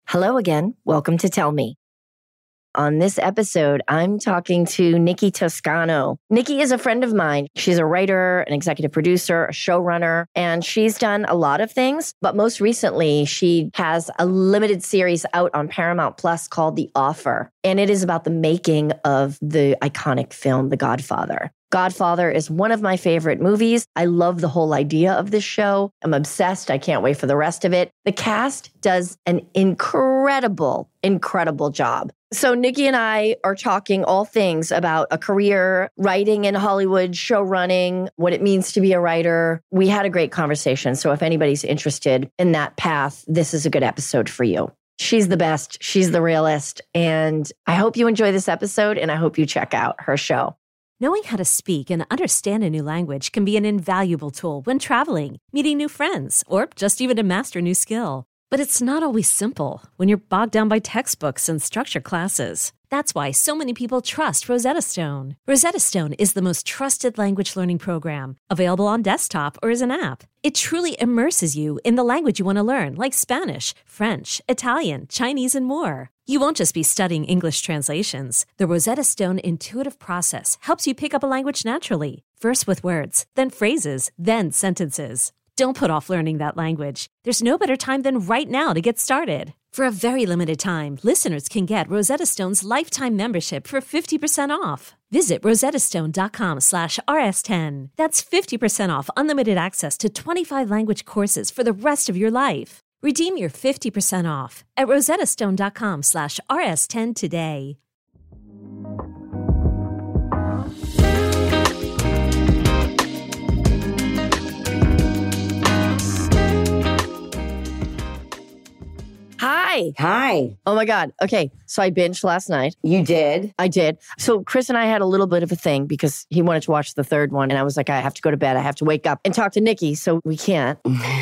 Hello again. Welcome to Tell Me. On this episode, I'm talking to Nikki Toscano. Nikki is a friend of mine. She's a writer, an executive producer, a showrunner, and she's done a lot of things. But most recently, she has a limited series out on Paramount Plus called The Offer. And it is about the making of the iconic film, The Godfather. Godfather is one of my favorite movies. I love the whole idea of this show. I'm obsessed. I can't wait for the rest of it. The cast does an incredible job. So Nikki and I are talking all things about a career, writing in Hollywood, show running, what it means to be a writer. We had a great conversation. So if anybody's interested in that path, this is a good episode for you. She's the best. She's the realest. And I hope you enjoy this episode and I hope you check out her show. Knowing how to speak and understand a new language can be an invaluable tool when traveling, meeting new friends, or just even to master a new skill. But it's not always simple when you're bogged down by textbooks and structured classes. That's why so many people trust Rosetta Stone. Rosetta Stone is the most trusted language learning program, available on desktop or as an app. It truly immerses you in the language you want to learn, like Spanish, French, Italian, Chinese, and more. You won't just be studying English translations. The Rosetta Stone intuitive process helps you pick up a language naturally, first with words, then phrases, then sentences. Don't put off learning that language. There's no better time than right now to get started. For a very limited time, listeners can get Rosetta Stone's lifetime membership for 50% off. Visit rosettastone.com/rs10. That's 50% off unlimited access to 25 language courses for the rest of your life. Redeem your 50% off at rosettastone.com/rs10 today. Hi. Hi. Oh my God. Okay. So I binged last night. You did? I did. So Chris and I had a little bit of a thing because he wanted to watch the third one. And I was like, I have to go to bed. I have to wake up and talk to Nikki. So we can't.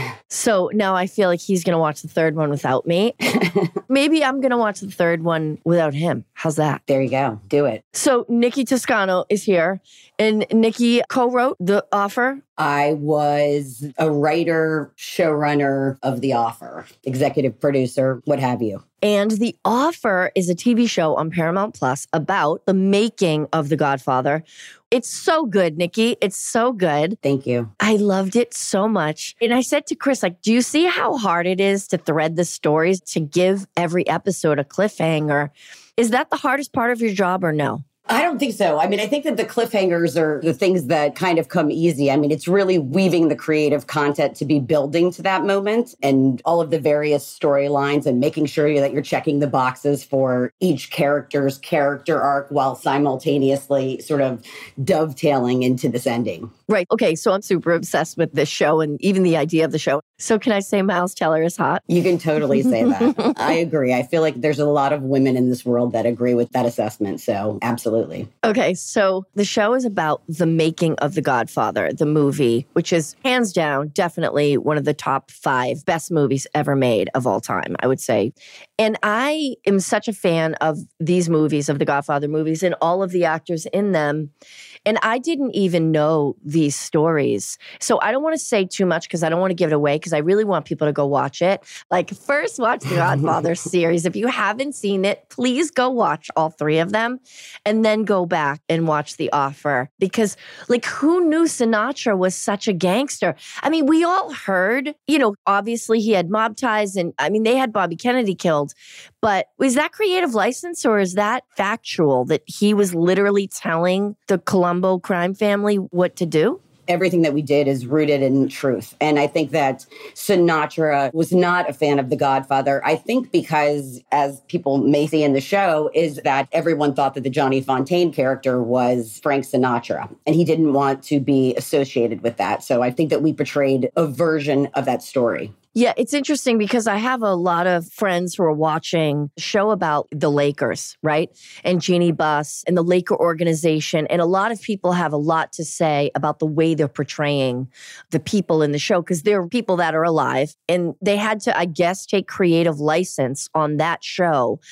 So now I feel like he's going to watch the third one without me. Maybe I'm going to watch the third one without him. How's that? There you go. Do it. So Nikki Toscano is here. And Nikki co-wrote The Offer. I was a writer, showrunner of The Offer, executive producer, what have you. And The Offer is a TV show on Paramount Plus about the making of The Godfather. It's so good, Nikki. It's so good. Thank you. I loved it so much. And I said to Chris, do you see how hard it is to thread the stories, to give every episode a cliffhanger? Is that the hardest part of your job or no? I don't think so. I mean, I think that the cliffhangers are the things that kind of come easy. I mean, it's really weaving the creative content to be building to that moment and all of the various storylines and making sure that you're checking the boxes for each character's character arc while simultaneously sort of dovetailing into this ending. Right. Okay. So I'm super obsessed with this show and even the idea of the show. So can I say Miles Teller is hot? You can totally say that. I agree. I feel like there's a lot of women in this world that agree with that assessment. So absolutely. Okay. So the show is about the making of The Godfather, the movie, which is hands down, definitely one of the top 5 best movies ever made of all time, I would say. And I am such a fan of these movies, of the Godfather movies and all of the actors in them. And I didn't even know these stories. So I don't want to say too much because I don't want to give it away because I really want people to go watch it. First watch the Godfather series. If you haven't seen it, please go watch all 3 of them and then go back and watch The Offer. Because who knew Sinatra was such a gangster? I mean, we all heard, obviously he had mob ties and they had Bobby Kennedy killed. But was that creative license or is that factual that he was literally telling the Colombo crime family what to do? Everything that we did is rooted in truth. And I think that Sinatra was not a fan of The Godfather. I think because, as people may see in the show, is that everyone thought that the Johnny Fontane character was Frank Sinatra. And he didn't want to be associated with that. So I think that we portrayed a version of that story. Yeah, it's interesting because I have a lot of friends who are watching a show about the Lakers, right? And Jeannie Buss and the Laker organization. And a lot of people have a lot to say about the way they're portraying the people in the show because there are people that are alive. And they had to, I guess, take creative license on that show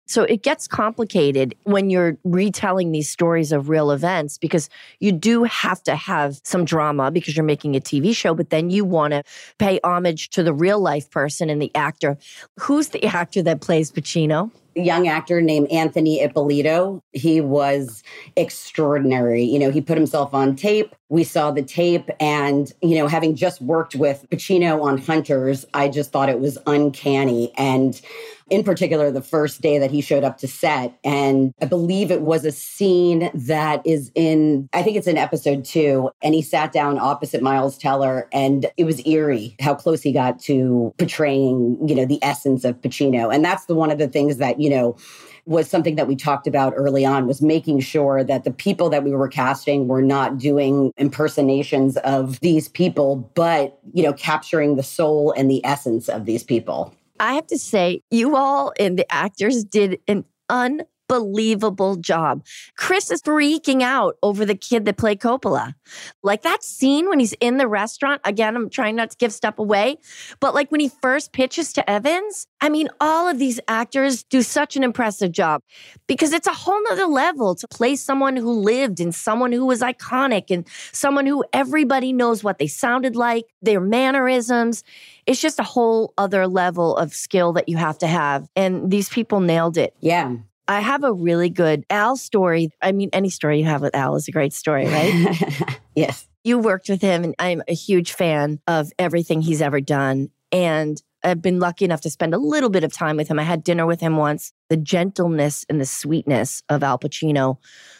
So it gets complicated when you're retelling these stories of real events because you do have to have some drama because you're making a TV show, but then you want to pay homage to the real life person and the actor. Who's the actor that plays Pacino? A young actor named Anthony Ippolito. He was extraordinary. He put himself on tape. We saw the tape and, having just worked with Pacino on Hunters, I just thought it was uncanny. And in particular, the first day that he showed up to set. And I believe it was a scene that is I think it's in episode 2. And he sat down opposite Miles Teller and it was eerie how close he got to portraying, the essence of Pacino. And that's one of the things that, was something that we talked about early on, was making sure that the people that we were casting were not doing impersonations of these people, but, capturing the soul and the essence of these people. I have to say, you all and the actors did an unbelievable job. Chris is freaking out over the kid that played Coppola. Like that scene when he's in the restaurant, again, I'm trying not to give stuff away, but like when he first pitches to Evans, all of these actors do such an impressive job because it's a whole nother level to play someone who lived and someone who was iconic and someone who everybody knows what they sounded like, their mannerisms. It's just a whole other level of skill that you have to have. And these people nailed it. Yeah. I have a really good Al story. Any story you have with Al is a great story, right? Yes. You worked with him, and I'm a huge fan of everything he's ever done. And I've been lucky enough to spend a little bit of time with him. I had dinner with him once. The gentleness and the sweetness of Al Pacino.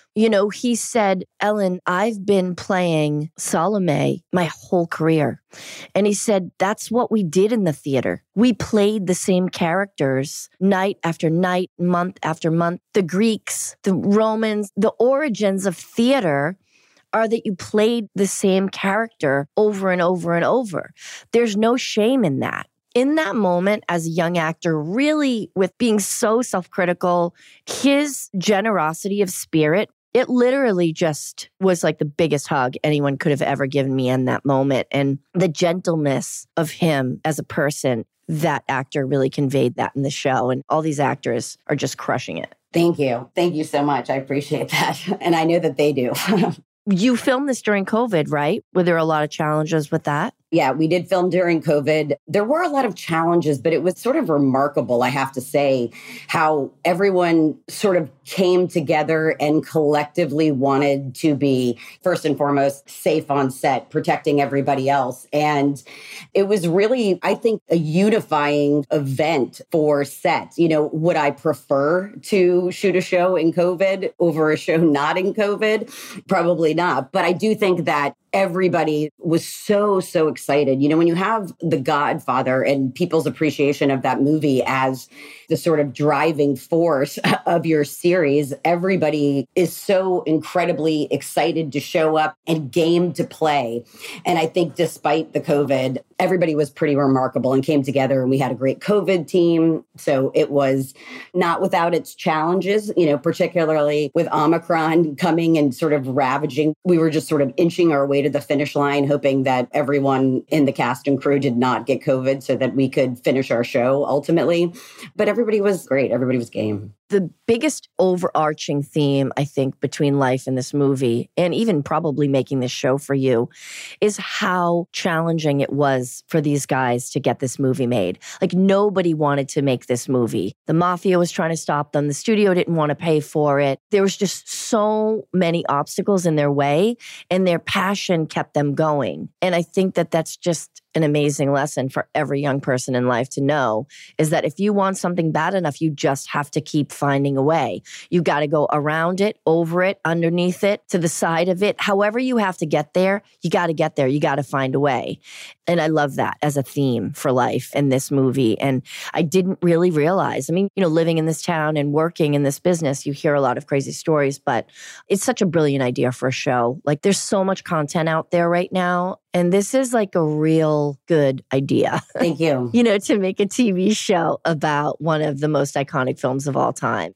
He said, Ellen, I've been playing Salome my whole career. And he said, that's what we did in the theater. We played the same characters night after night, month after month. The Greeks, the Romans, the origins of theater are that you played the same character over and over and over. There's no shame in that. In that moment, as a young actor, really with being so self-critical, his generosity of spirit, it literally just was like the biggest hug anyone could have ever given me in that moment. And the gentleness of him as a person, that actor really conveyed that in the show. And all these actors are just crushing it. Thank you. Thank you so much. I appreciate that. And I know that they do. You filmed this during COVID, right? Were there a lot of challenges with that? Yeah, we did film during COVID. There were a lot of challenges, but it was sort of remarkable, I have to say, how everyone sort of came together and collectively wanted to be, first and foremost, safe on set, protecting everybody else. And it was really, I think, a unifying event for sets. Would I prefer to shoot a show in COVID over a show not in COVID? Probably not. But I do think that everybody was so excited. When you have The Godfather and people's appreciation of that movie as the sort of driving force of your series, everybody is so incredibly excited to show up and game to play. And I think despite the COVID, everybody was pretty remarkable and came together, and we had a great COVID team. So it was not without its challenges, particularly with Omicron coming and sort of ravaging. We were just sort of inching our way to the finish line, hoping that everyone in the cast and crew did not get COVID so that we could finish our show ultimately. But everybody was great. Everybody was game. The biggest overarching theme, I think, between life and this movie, and even probably making this show for you, is how challenging it was for these guys to get this movie made. Like, nobody wanted to make this movie. The mafia was trying to stop them. The studio didn't want to pay for it. There was just so many obstacles in their way, and their passion kept them going. And I think that that's just an amazing lesson for every young person in life to know, is that if you want something bad enough, you just have to keep finding a way. You got to go around it, over it, underneath it, to the side of it. However you have to get there, you got to get there. You got to find a way. And I love that as a theme for life in this movie. And I didn't really realize, living in this town and working in this business, you hear a lot of crazy stories, but it's such a brilliant idea for a show. Like, there's so much content out there right now. And this is like a real good idea. Thank you. To make a TV show about one of the most iconic films of all time.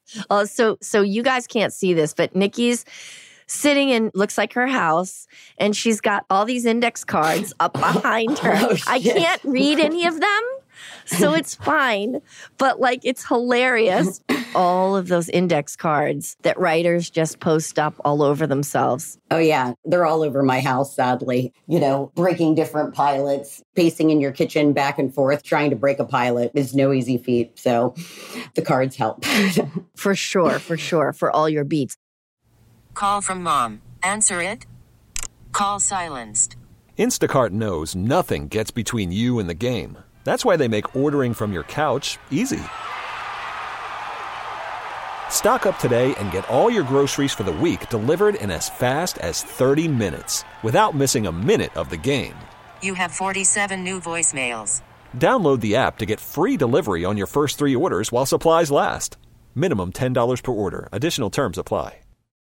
So you guys can't see this, but Nikki's sitting in, looks like her house, and she's got all these index cards up behind her. Oh, I can't read any of them, so it's fine. But it's hilarious. all of those index cards that writers just post up all over themselves. Oh, yeah. They're all over my house, sadly. Breaking different pilots, pacing in your kitchen back and forth, trying to break a pilot is no easy feat. So the cards help. For sure, for all your beats. Call from mom. Answer it. Call silenced. Instacart knows nothing gets between you and the game. That's why they make ordering from your couch easy. Stock up today and get all your groceries for the week delivered in as fast as 30 minutes without missing a minute of the game. You have 47 new voicemails. Download the app to get free delivery on your first 3 orders while supplies last. Minimum $10 per order. Additional terms apply.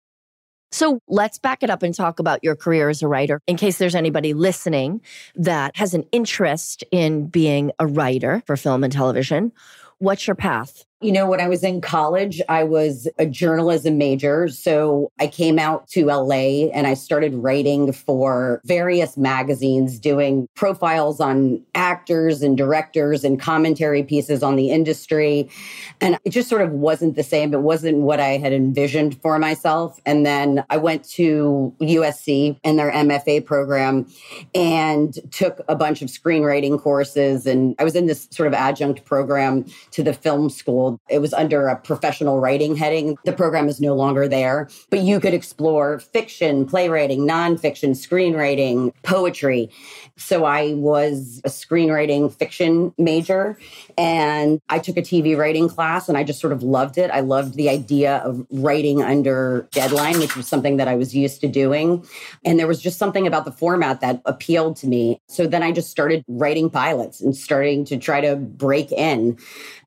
So let's back it up and talk about your career as a writer, in case there's anybody listening that has an interest in being a writer for film and television. What's your path? When I was in college, I was a journalism major. So I came out to LA and I started writing for various magazines, doing profiles on actors and directors and commentary pieces on the industry. And it just sort of wasn't the same. It wasn't what I had envisioned for myself. And then I went to USC and their MFA program and took a bunch of screenwriting courses. And I was in this sort of adjunct program to the film school. It was under a professional writing heading. The program is no longer there, but you could explore fiction, playwriting, nonfiction, screenwriting, poetry. So I was a screenwriting fiction major, and I took a TV writing class, and I just sort of loved it. I loved the idea of writing under deadline, which was something that I was used to doing. And there was just something about the format that appealed to me. So then I just started writing pilots and starting to try to break in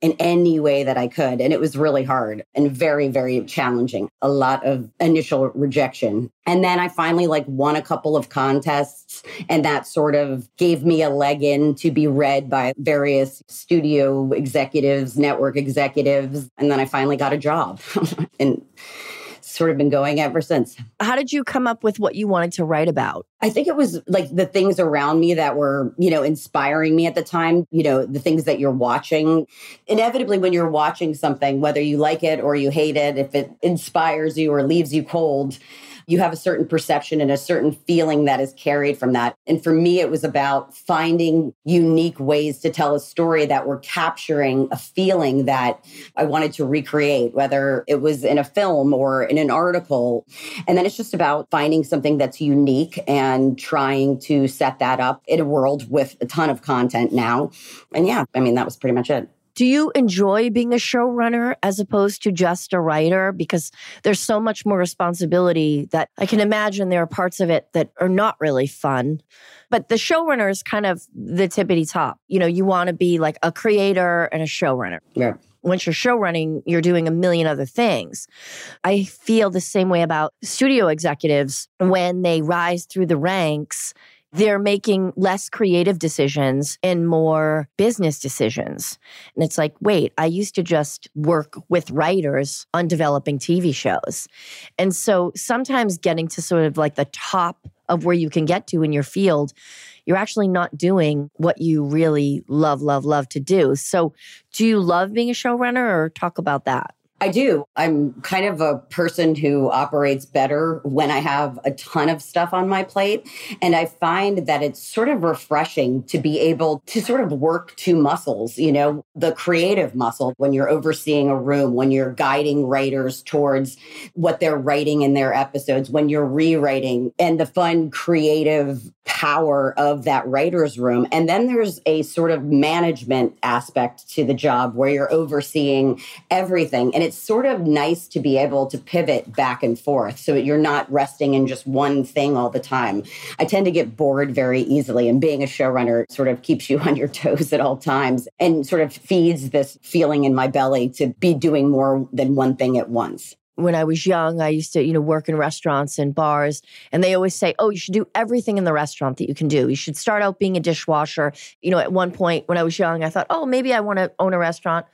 any way that I could. And it was really hard and very, very challenging. A lot of initial rejection. And then I finally won a couple of contests, and that sort of gave me a leg in to be read by various studio executives, network executives. And then I finally got a job and sort of been going ever since. How did you come up with what you wanted to write about? I think it was the things around me that were, inspiring me at the time, the things that you're watching. Inevitably, when you're watching something, whether you like it or you hate it, if it inspires you or leaves you cold, you have a certain perception and a certain feeling that is carried from that. And for me, it was about finding unique ways to tell a story that were capturing a feeling that I wanted to recreate, whether it was in a film or in an article. And then it's just about finding something that's unique and trying to set that up in a world with a ton of content now. And that was pretty much it. Do you enjoy being a showrunner as opposed to just a writer? Because there's so much more responsibility that I can imagine there are parts of it that are not really fun. But the showrunner is kind of the tippity top. You want to be like a creator and a showrunner. Yeah. Once you're show running, you're doing a million other things. I feel the same way about studio executives. When they rise through the ranks, they're making less creative decisions and more business decisions. And it's like, wait, I used to just work with writers on developing TV shows. And so sometimes getting to sort of the top of where you can get to in your field, you're actually not doing what you really love to do. So do you love being a showrunner, or talk about that? I do. I'm kind of a person who operates better when I have a ton of stuff on my plate. And I find that it's sort of refreshing to be able to sort of work two muscles, the creative muscle when you're overseeing a room, when you're guiding writers towards what they're writing in their episodes, when you're rewriting, and the fun creative power of that writer's room. And then there's a sort of management aspect to the job where you're overseeing everything. And it's sort of nice to be able to pivot back and forth so that you're not resting in just one thing all the time. I tend to get bored very easily, and being a showrunner sort of keeps you on your toes at all times and sort of feeds this feeling in my belly to be doing more than one thing at once. When I was young, I used to, work in restaurants and bars, and they always say, oh, you should do everything in the restaurant that you can do. You should start out being a dishwasher. At one point when I was young, I thought, oh, maybe I want to own a restaurant.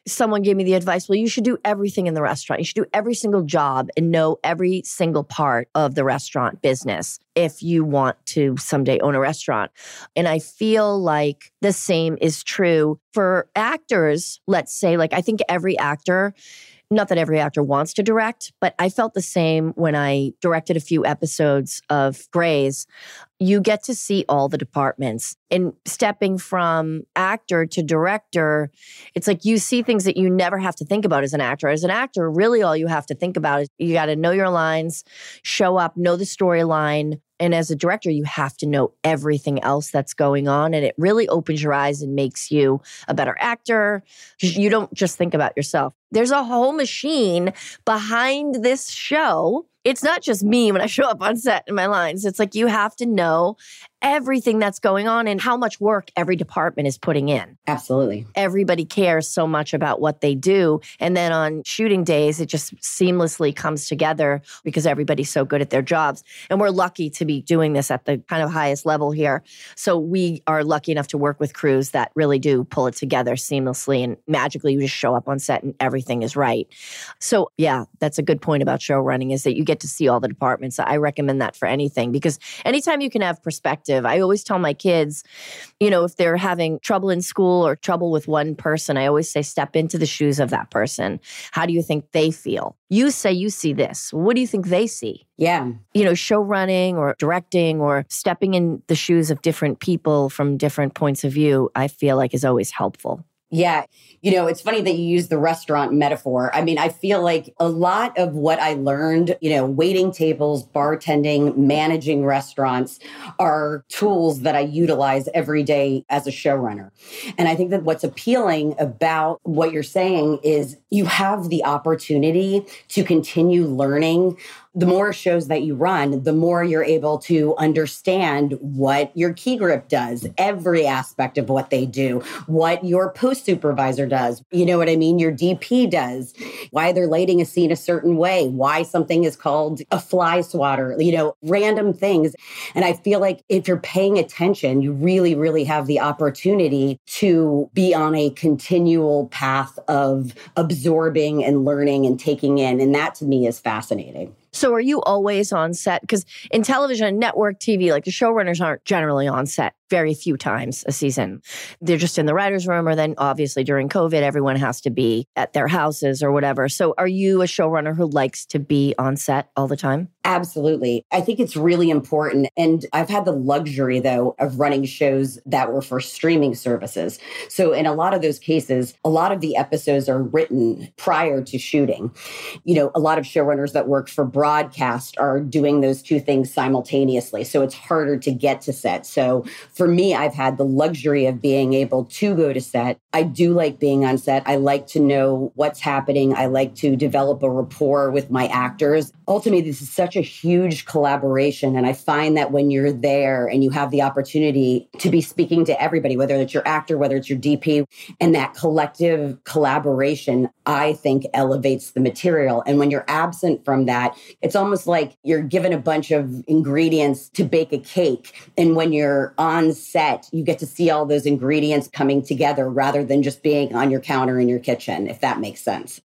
someone gave me the advice, well, you should do everything in the restaurant. You should do every single job and know every single part of the restaurant business if you want to someday own a restaurant. And I feel like the same is true for actors. Let's say, like, I think every actor, not that every actor wants to direct, but I felt the same when I directed a few episodes of Grey's. You get to see all the departments. And stepping from actor to director, it's like you see things that you never have to think about as an actor. As an actor, really all you have to think about is you got to know your lines, show up, know the storyline. And as a director, you have to know everything else that's going on. And it really opens your eyes and makes you a better actor. You don't just think about yourself. There's a whole machine behind this show. It's not just me when I show up on set in my lines. It's like you have to know everything that's going on and how much work every department is putting in. Absolutely. Everybody cares so much about what they do. And then on shooting days, it just seamlessly comes together because everybody's so good at their jobs. And we're lucky to be doing this at the kind of highest level here. So we are lucky enough to work with crews that really do pull it together seamlessly and magically you just show up on set and everything is right. So yeah, that's a good point about show running is that you get to see all the departments. I recommend that for anything because anytime you can have perspective, I always tell my kids, you know, if they're having trouble in school or trouble with one person, I always say, step into the shoes of that person. How do you think they feel? You say you see this. What do you think they see? Yeah. You know, show running or directing or stepping in the shoes of different people from different points of view, I feel like is always helpful. Yeah. You know, it's funny that you use the restaurant metaphor. I mean, I feel like a lot of what I learned, you know, waiting tables, bartending, managing restaurants are tools that I utilize every day as a showrunner. And I think that what's appealing about what you're saying is you have the opportunity to continue learning. The more shows that you run, the more you're able to understand what your key grip does, every aspect of what they do, what your post supervisor does. You know what I mean? Your DP does, why they're lighting a scene a certain way, why something is called a fly swatter, you know, random things. And I feel like if you're paying attention, you really, really have the opportunity to be on a continual path of absorbing and learning and taking in. And that to me is fascinating. So are you always on set? Because in television and network TV, like the showrunners aren't generally on set very few times a season. They're just in the writer's room, or then obviously during COVID, everyone has to be at their houses or whatever. So are you a showrunner who likes to be on set all the time? Absolutely. I think it's really important. And I've had the luxury, though, of running shows that were for streaming services. So in a lot of those cases, a lot of the episodes are written prior to shooting. You know, a lot of showrunners that work for broadcast are doing those two things simultaneously. So it's harder to get to set. So for me, I've had the luxury of being able to go to set. I do like being on set. I like to know what's happening. I like to develop a rapport with my actors. Ultimately, this is such a huge collaboration. And I find that when you're there and you have the opportunity to be speaking to everybody, whether it's your actor, whether it's your DP, and that collective collaboration, I think elevates the material. And when you're absent from that, it's almost like you're given a bunch of ingredients to bake a cake. And when you're on set, you get to see all those ingredients coming together rather than just being on your counter in your kitchen, if that makes sense.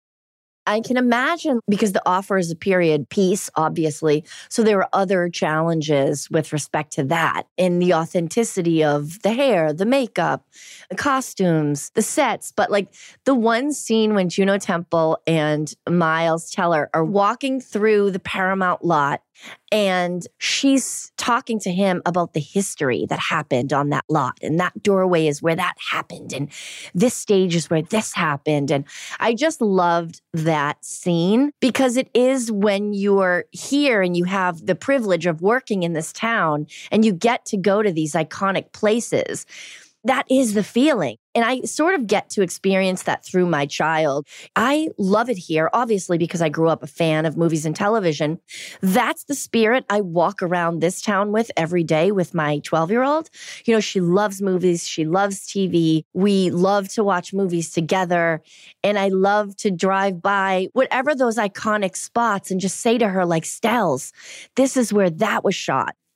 I can imagine, because The Offer is a period piece, obviously. So there are other challenges with respect to that in the authenticity of the hair, the makeup, the costumes, the sets. But like the one scene when Juno Temple and Miles Teller are walking through the Paramount lot and she's talking to him about the history that happened on that lot. And that doorway is where that happened. And this stage is where this happened. And I just loved that scene because it is when you're here and you have the privilege of working in this town and you get to go to these iconic places. That is the feeling. And I sort of get to experience that through my child. I love it here, obviously, because I grew up a fan of movies and television. That's the spirit I walk around this town with every day with my 12-year-old. You know, she loves movies. She loves TV. We love to watch movies together. And I love to drive by whatever those iconic spots and just say to her, like, Stells, this is where that was shot.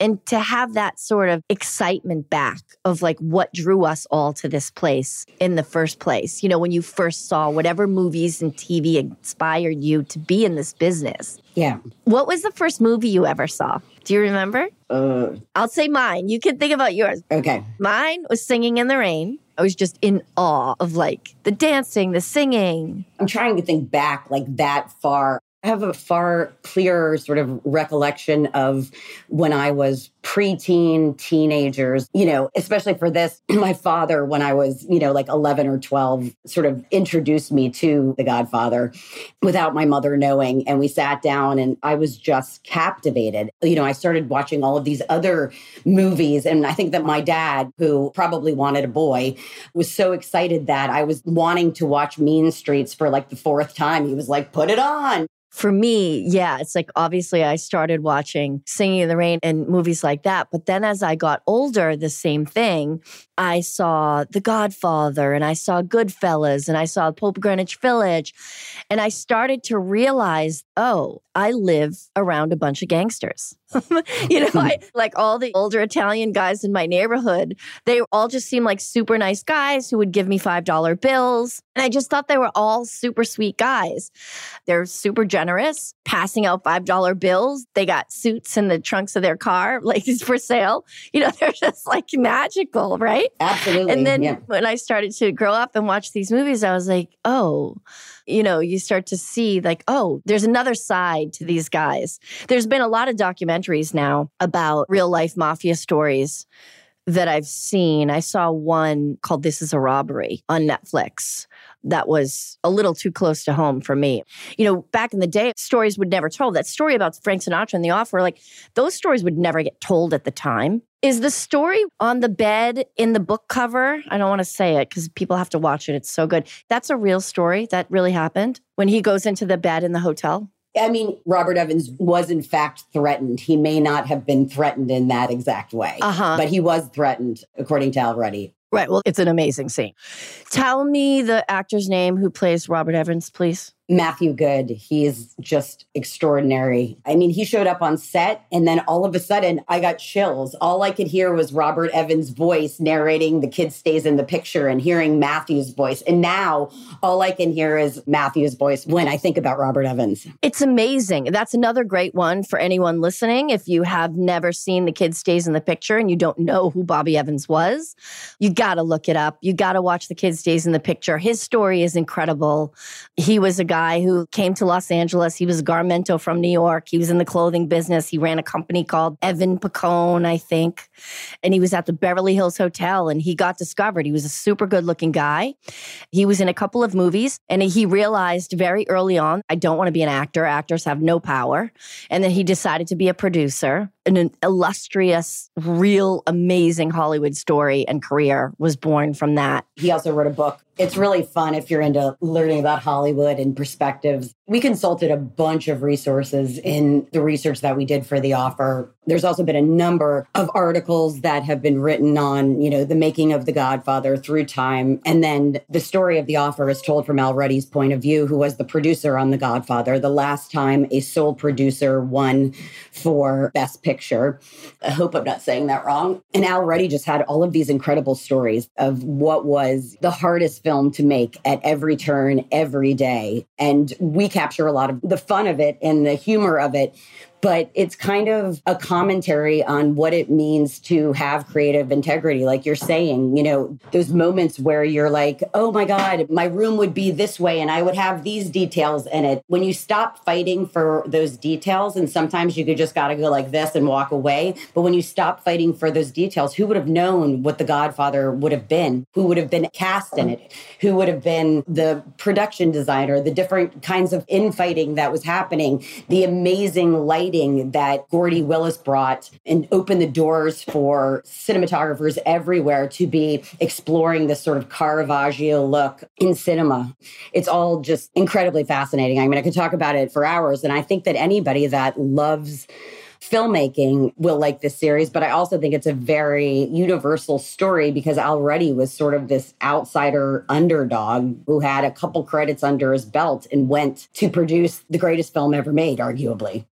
And to have that sort of excitement back of like what drew us all to this place in the first place. You know, when you first saw whatever movies and TV inspired you to be in this business. Yeah. What was the first movie you ever saw? Do you remember? I'll say mine. You can think about yours. Okay. Mine was Singing in the Rain. I was just in awe of like the dancing, the singing. I'm trying to think back like that far. I have a far clearer sort of recollection of when I was preteen, teenagers, you know, especially for this. My father, when I was, you know, like 11 or 12, sort of introduced me to The Godfather without my mother knowing. And we sat down and I was just captivated. You know, I started watching all of these other movies. And I think that my dad, who probably wanted a boy, was so excited that I was wanting to watch Mean Streets for like the fourth time. He was like, put it on. For me, yeah, it's like obviously I started watching Singing in the Rain and movies like that. But then as I got older, the same thing. I saw The Godfather and I saw Goodfellas and I saw Pope Greenwich Village. And I started to realize, oh, I live around a bunch of gangsters. You know, like all the older Italian guys in my neighborhood, they all just seemed like super nice guys who would give me $5 bills. And I just thought they were all super sweet guys. They're super generous, passing out $5 bills. They got suits in the trunks of their car, like for sale. You know, they're just like magical, right? Absolutely. And then when I started to grow up and watch these movies, I was like, oh, you know, you start to see like, oh, there's another side to these guys. There's been a lot of documentaries now about real life mafia stories that I've seen. I saw one called This Is a Robbery on Netflix. That was a little too close to home for me. You know, back in the day, stories would never told. That story about Frank Sinatra and The Offer, like those stories would never get told at the time. Is the story on the bed in the book cover? I don't want to say it because people have to watch it. It's so good. That's a real story. That really happened when he goes into the bed in the hotel. I mean, Robert Evans was in fact threatened. He may not have been threatened in that exact way, but he was threatened, according to Al Ruddy. Right. Well, it's an amazing scene. Tell me the actor's name who plays Robert Evans, please. Matthew Good. He is just extraordinary. I mean, he showed up on set and then all of a sudden I got chills. All I could hear was Robert Evans' voice narrating The Kid Stays in the Picture and hearing Matthew's voice. And now all I can hear is Matthew's voice when I think about Robert Evans. It's amazing. That's another great one for anyone listening. If you have never seen The Kid Stays in the Picture and you don't know who Bobby Evans was, you got to look it up. You got to watch The Kid Stays in the Picture. His story is incredible. He was a guy who came to Los Angeles. He was a Garmento from New York. He was in the clothing business. He ran a company called Evan Pacone, I think. And he was at the Beverly Hills Hotel and he got discovered. He was a super good looking guy. He was in a couple of movies and he realized very early on, I don't want to be an actor. Actors have no power. And then he decided to be a producer. An illustrious, real, amazing Hollywood story and career was born from that. He also wrote a book. It's really fun if you're into learning about Hollywood and perspectives. We consulted a bunch of resources in the research that we did for The Offer. There's also been a number of articles that have been written on, you know, the making of The Godfather through time. And then the story of The Offer is told from Al Ruddy's point of view, who was the producer on The Godfather, the last time a sole producer won for Best Picture. I hope I'm not saying that wrong. And Al Ruddy just had all of these incredible stories of what was the hardest film to make at every turn, every day. And we capture a lot of the fun of it and the humor of it. But it's kind of a commentary on what it means to have creative integrity. Like you're saying, you know, those moments where you're like, oh my God, my room would be this way and I would have these details in it. When you stop fighting for those details, and sometimes you could just got to go like this and walk away. But when you stop fighting for those details, who would have known what The Godfather would have been? Who would have been cast in it? Who would have been the production designer? The different kinds of infighting that was happening, the amazing light that Gordy Willis brought and opened the doors for cinematographers everywhere to be exploring this sort of Caravaggio look in cinema. It's all just incredibly fascinating. I mean, I could talk about it for hours, and I think that anybody that loves filmmaking will like this series, but I also think it's a very universal story because Al Ruddy was sort of this outsider underdog who had a couple credits under his belt and went to produce the greatest film ever made, arguably.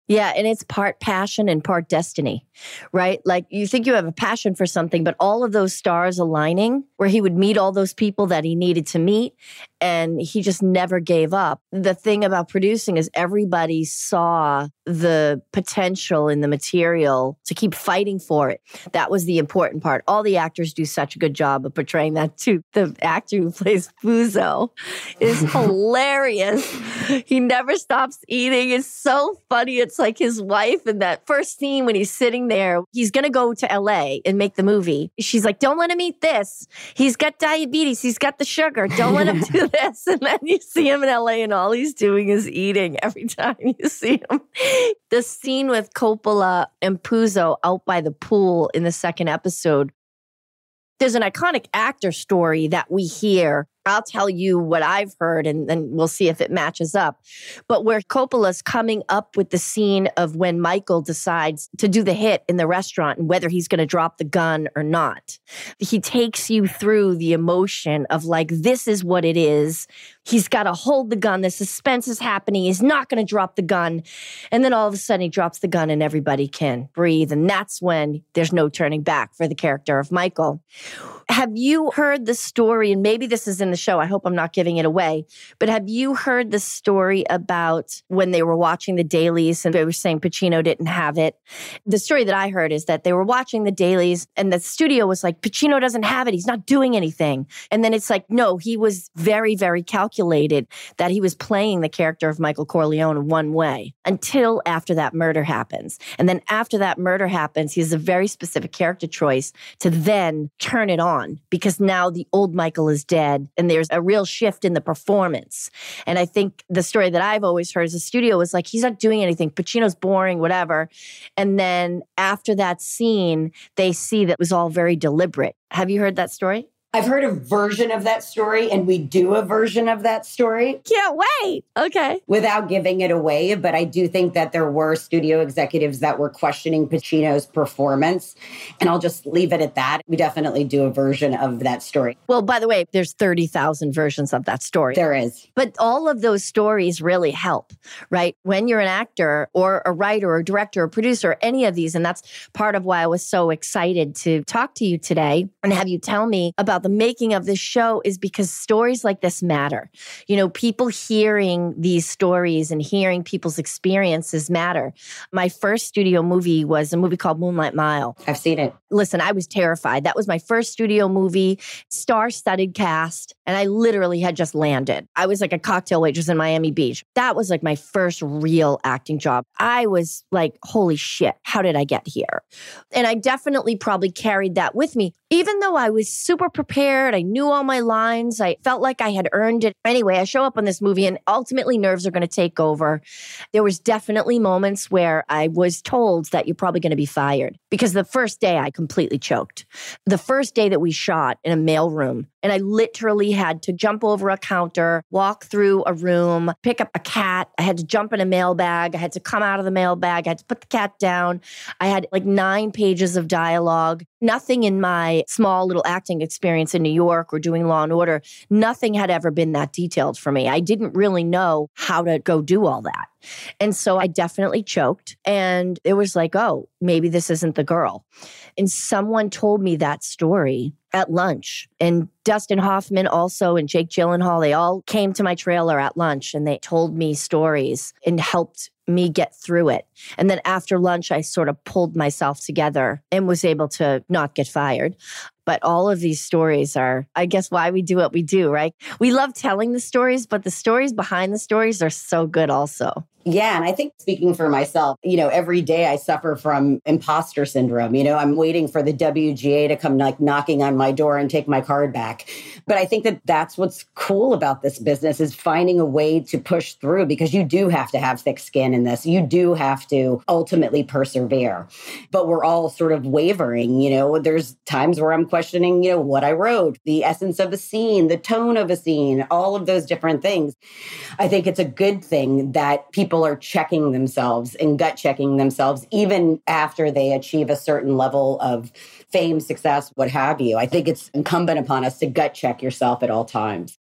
Yeah, and it's part passion and part destiny, right? Like you think you have a passion for something, but all of those stars aligning where he would meet all those people that he needed to meet and he just never gave up. The thing about producing is everybody saw the potential in the material to keep fighting for it. That was the important part. All the actors do such a good job of portraying that too. The actor who plays Puzo is hilarious. He never stops eating. It's so funny. It's like his wife in that first scene when he's sitting there, he's going to go to LA and make the movie. She's like, don't let him eat this. He's got diabetes. He's got the sugar. Don't let him do this. And then you see him in LA and all he's doing is eating every time you see him. The scene with Coppola and Puzo out by the pool in the second episode, there's an iconic actor story that we hear. I'll tell you what I've heard and then we'll see if it matches up. But where Coppola's coming up with the scene of when Michael decides to do the hit in the restaurant and whether he's going to drop the gun or not. He takes you through the emotion of like, this is what it is. He's got to hold the gun. The suspense is happening. He's not going to drop the gun. And then all of a sudden he drops the gun and everybody can breathe. And that's when there's no turning back for the character of Michael. Have you heard the story, and maybe this is in the show, I hope I'm not giving it away, but have you heard the story about when they were watching the dailies and they were saying Pacino didn't have it? The story that I heard is that they were watching the dailies and the studio was like, Pacino doesn't have it. He's not doing anything. And then it's like, no, he was very, very calculated that he was playing the character of Michael Corleone one way until after that murder happens. And then after that murder happens, he has a very specific character choice to then turn it on because now the old Michael is dead and there's a real shift in the performance. And I think the story that I've always heard is the studio was like, he's not doing anything. Pacino's boring, whatever. And then after that scene, they see that it was all very deliberate. Have you heard that story? I've heard a version of that story, and we do a version of that story. Can't wait. Okay. Without giving it away, but I do think that there were studio executives that were questioning Pacino's performance, and I'll just leave it at that. We definitely do a version of that story. Well, by the way, there's 30,000 versions of that story. There is. But all of those stories really help, right? When you're an actor or a writer or director or producer, or any of these, and that's part of why I was so excited to talk to you today and have you tell me about the making of this show is because stories like this matter. You know, people hearing these stories and hearing people's experiences matter. My first studio movie was a movie called Moonlight Mile. I've seen it. Listen, I was terrified. That was my first studio movie, star-studded cast, and I literally had just landed. I was like a cocktail waitress in Miami Beach. That was like my first real acting job. I was like, holy shit, how did I get here? And I definitely probably carried that with me. Even though I was super prepared, I knew all my lines, I felt like I had earned it. Anyway, I show up on this movie and ultimately nerves are going to take over. There was definitely moments where I was told that you're probably going to be fired because the first day I completely choked. The first day that we shot in a mailroom, and I literally had to jump over a counter, walk through a room, pick up a cat. I had to jump in a mail bag. I had to come out of the mail bag. I had to put the cat down. I had like 9 pages of dialogue. Nothing in my small little acting experience in New York or doing Law and Order, nothing had ever been that detailed for me. I didn't really know how to go do all that. And so I definitely choked. And it was like, oh, maybe this isn't the girl. And someone told me that story at lunch. And Dustin Hoffman also and Jake Gyllenhaal, they all came to my trailer at lunch and they told me stories and helped me get through it. And then after lunch, I sort of pulled myself together and was able to not get fired. But all of these stories are, I guess, why we do what we do, right? We love telling the stories, but the stories behind the stories are so good also. Yeah. And I think speaking for myself, every day I suffer from imposter syndrome. I'm waiting for the WGA to come knocking on my door and take my card back. But I think that that's what's cool about this business is finding a way to push through because you do have to have thick skin in this. You do have to ultimately persevere. But we're all sort of wavering. There's times where I'm questioning, what I wrote, the essence of a scene, the tone of a scene, all of those different things. I think it's a good thing that people are checking themselves and gut checking themselves, even after they achieve a certain level of fame, success, what have you. I think it's incumbent upon us to gut check yourself at all times.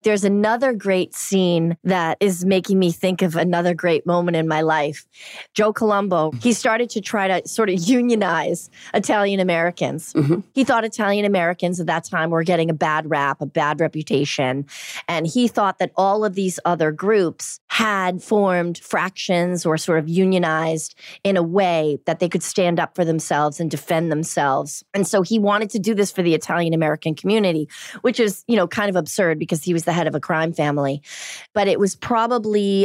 There's another great scene that is making me think of another great moment in my life. Joe Colombo, he started to try to sort of unionize Italian Americans. He thought Italian Americans at that time were getting a bad rap, a bad reputation. And he thought that all of these other groups had formed fractions or sort of unionized in a way that they could stand up for themselves and defend themselves. And so he wanted to do this for the Italian American community, which is, kind of absurd because he was the head of a crime family. But it was probably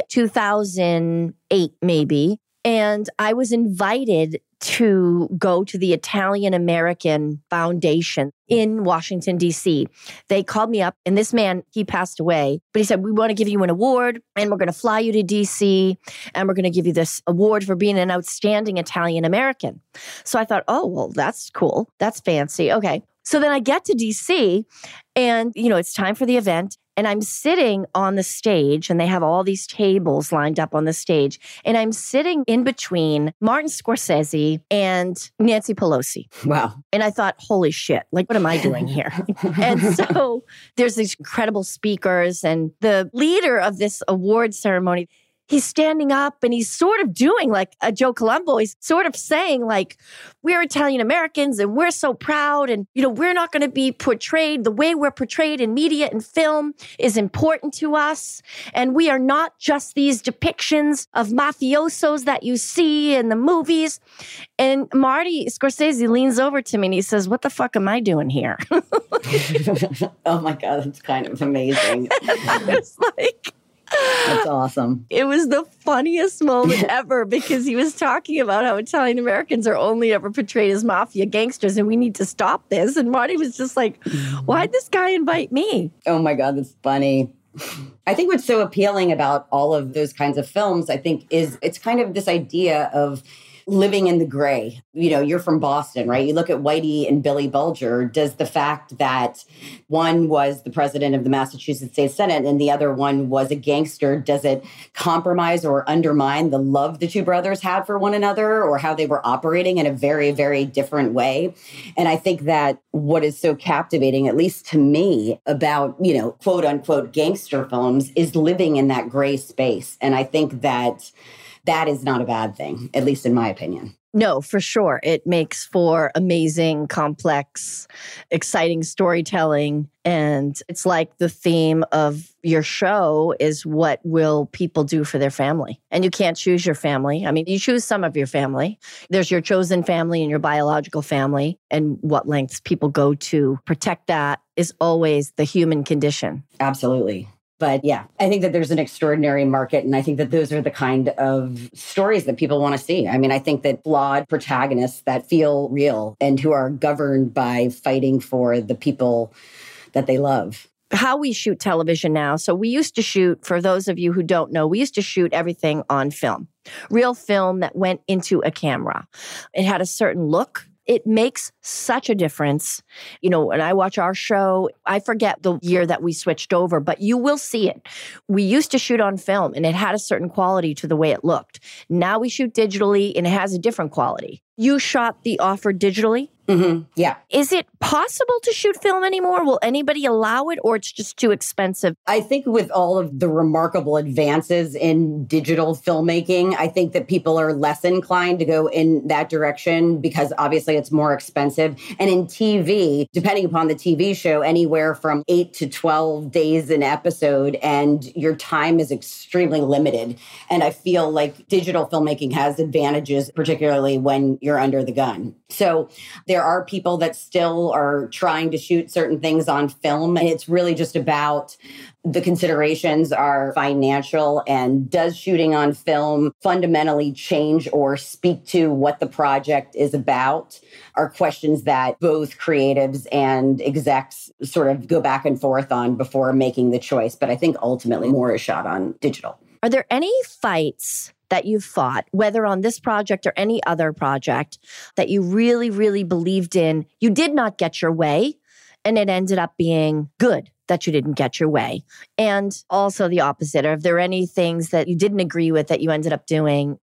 2008, maybe. And I was invited to go to the Italian American Foundation in Washington, D.C. They called me up, and this man, he passed away, but he said, we want to give you an award, and we're going to fly you to D.C., and we're going to give you this award for being an outstanding Italian American. So I thought, oh, well, that's cool. That's fancy. Okay. So then I get to D.C., and, it's time for the event. And I'm sitting on the stage, and they have all these tables lined up on the stage. And I'm sitting in between Martin Scorsese and Nancy Pelosi. Wow. And I thought, holy shit, what am I doing here? And so there's these incredible speakers, and the leader of this award ceremony, he's standing up and he's sort of doing like a Joe Colombo. He's sort of saying we're Italian Americans and we're so proud, and, we're not going to be portrayed the way we're portrayed in media and film is important to us. And we are not just these depictions of mafiosos that you see in the movies. And Marty Scorsese leans over to me and he says, what the fuck am I doing here? Oh my God, that's kind of amazing. I was like, that's awesome. It was the funniest moment ever because he was talking about how Italian Americans are only ever portrayed as mafia gangsters and we need to stop this. And Marty was just like, why'd this guy invite me? Oh my God, that's funny. I think what's so appealing about all of those kinds of films, I think, is it's kind of this idea of living in the gray. You're from Boston, right? You look at Whitey and Billy Bulger. Does the fact that one was the president of the Massachusetts State Senate and the other one was a gangster, does it compromise or undermine the love the two brothers had for one another or how they were operating in a very, very different way? And I think that what is so captivating, at least to me, about, quote unquote gangster films is living in that gray space. And I think that is not a bad thing, at least in my opinion. No, for sure. It makes for amazing, complex, exciting storytelling. And it's like the theme of your show is what will people do for their family? And you can't choose your family. I mean, you choose some of your family. There's your chosen family and your biological family. And what lengths people go to protect that is always the human condition. Absolutely. But yeah, I think that there's an extraordinary market. And I think that those are the kind of stories that people want to see. I mean, I think that flawed protagonists that feel real and who are governed by fighting for the people that they love. How we shoot television now. So we used to shoot, for those of you who don't know, we used to shoot everything on film, real film that went into a camera. It had a certain look. It makes such a difference. When I watch our show, I forget the year that we switched over, but you will see it. We used to shoot on film and it had a certain quality to the way it looked. Now we shoot digitally and it has a different quality. You shot The Offer digitally? Mm-hmm. Yeah. Is it possible to shoot film anymore? Will anybody allow it, or it's just too expensive? I think with all of the remarkable advances in digital filmmaking, I think that people are less inclined to go in that direction because obviously it's more expensive. And in TV, depending upon the TV show, anywhere from 8 to 12 days an episode, and your time is extremely limited. And I feel like digital filmmaking has advantages, particularly when you're under the gun. So there are people that still are trying to shoot certain things on film. And it's really just about the considerations are financial, and does shooting on film fundamentally change or speak to what the project is about are questions that both creatives and execs sort of go back and forth on before making the choice. But I think ultimately more is shot on digital. Are there any fights that you've fought, whether on this project or any other project, that you really, really believed in, you did not get your way, and it ended up being good that you didn't get your way? And also the opposite. Are there any things that you didn't agree with that you ended up doing?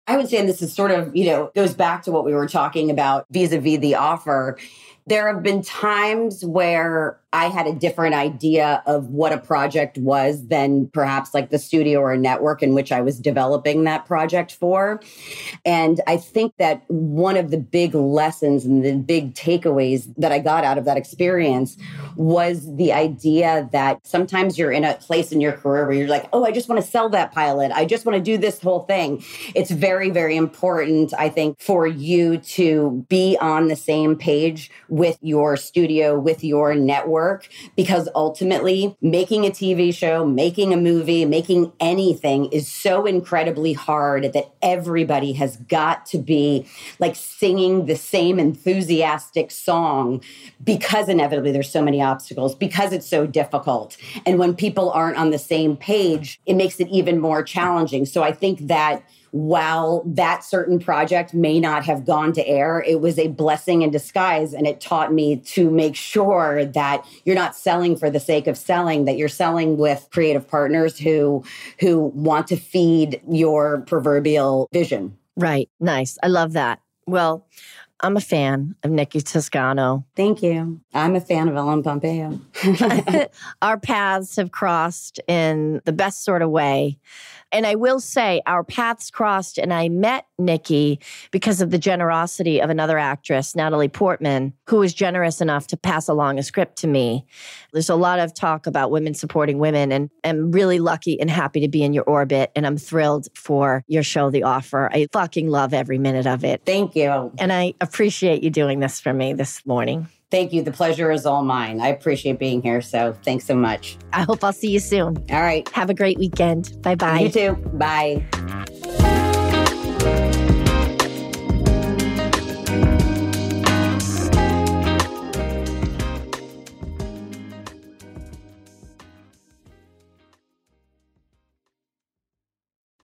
I would say, and this is sort of, goes back to what we were talking about vis-a-vis The Offer. There have been times where I had a different idea of what a project was than perhaps like the studio or a network in which I was developing that project for. And I think that one of the big lessons and the big takeaways that I got out of that experience was the idea that sometimes you're in a place in your career where you're like, oh, I just want to sell that pilot. I just want to do this whole thing. It's very, very important, I think, for you to be on the same page with your studio, with your network, because ultimately making a TV show, making a movie, making anything is so incredibly hard that everybody has got to be like singing the same enthusiastic song, because inevitably there's so many obstacles, because it's so difficult. And when people aren't on the same page, it makes it even more challenging. So I think that while that certain project may not have gone to air, it was a blessing in disguise. And it taught me to make sure that you're not selling for the sake of selling, that you're selling with creative partners who want to feed your proverbial vision. Right. Nice. I love that. Well, I'm a fan of Nikki Toscano. Thank you. I'm a fan of Ellen Pompeo. Our paths have crossed in the best sort of way. And I will say our paths crossed, and I met Nikki because of the generosity of another actress, Natalie Portman, who was generous enough to pass along a script to me. There's a lot of talk about women supporting women, and I'm really lucky and happy to be in your orbit. And I'm thrilled for your show, The Offer. I fucking love every minute of it. Thank you. And I appreciate you doing this for me this morning. Thank you. The pleasure is all mine. I appreciate being here. So thanks so much. I hope I'll see you soon. All right. Have a great weekend. Bye-bye. You too. Bye.